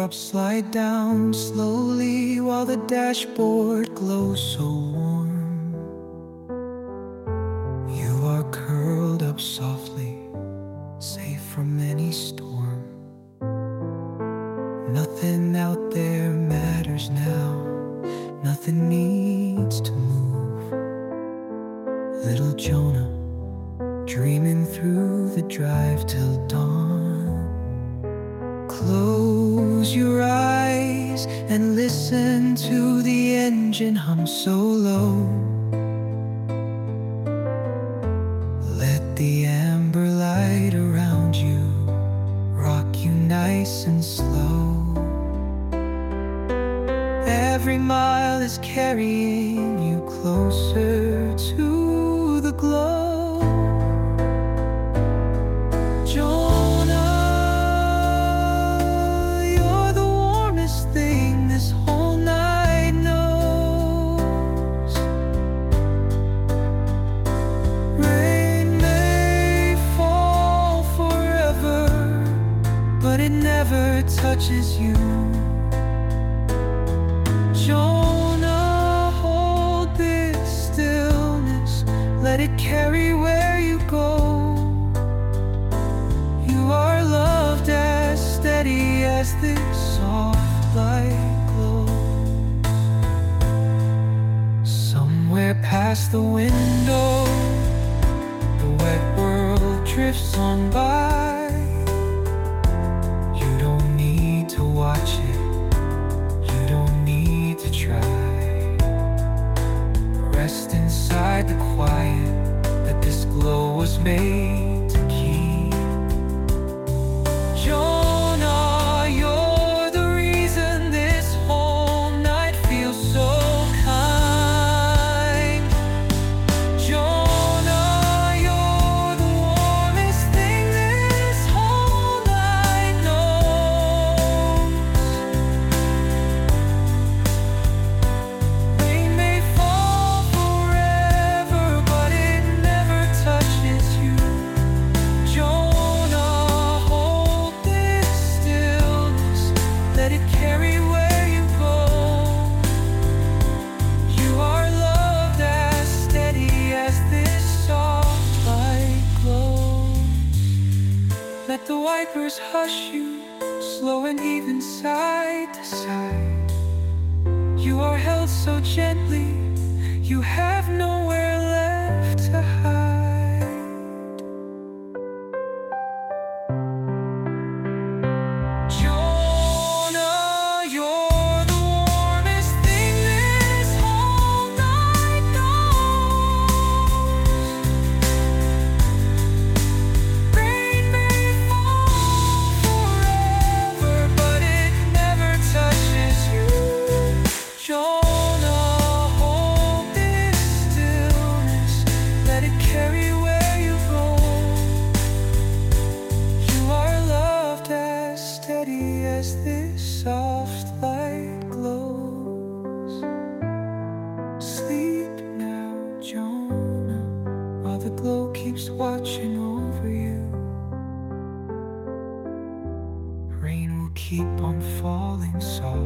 Raindrops slide down slowly while the dashboard glows so warm. You are curled up softly, safe from any storm. Nothing out there matters now, nothing needs to move. Little Jonah, dreaming through the drive till dawn. Close your eyes and listen to the engine hum so low. Let the amber light around you rock you nice and slow. Every mile is carrying you closer to the glow. But it never touches you. Jonah, hold this stillness, let it carry where you go. You are loved as steady as this soft light glows. Somewhere past the window, the wet world drifts on by. Watch it, you don't need to try. Rest inside the quiet that this glow was made to keep. Jonah, you're the reason this whole night feels so kind. Jonah, you're the warmest thing this whole night knows. Let the wipers hush you, slow and even side to side. You are held so gently, you have nowhere left to hide. Jonah, you're the warmest thing this whole night knows. Rain may fall forever, but it never touches you. Jonah, hold this stillness, let it carry where you go. You are loved as steady as this soft light glows. Sleep now, Jonah, while the glow keeps watching over you. Rain will keep on falling soft.